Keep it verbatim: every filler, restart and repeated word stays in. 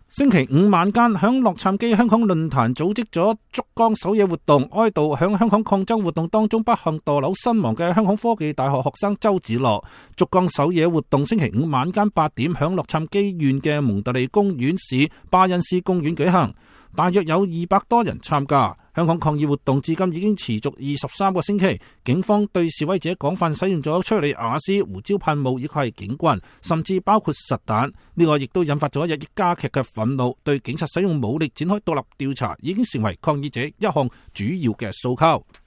星期五晚間，響洛杉磯香港論壇組織咗燭光守夜活動，哀悼響香港抗爭活動當中不幸墮樓身亡嘅香港科技大學學生周梓樂。燭光守夜活動星期五晚間八點響洛杉磯縣嘅蒙特利公園市巴恩斯公園舉行，大約有二百多人參加。香港抗議活動至今已經持續二十三個星期，警方對示威者廣泛使用咗催淚瓦斯、胡椒噴霧以及係警棍，甚至包括實彈。呢個亦都引發咗日益加劇嘅憤怒，對警察使用武力展開獨立調查已經成為抗議者一項主要嘅訴求。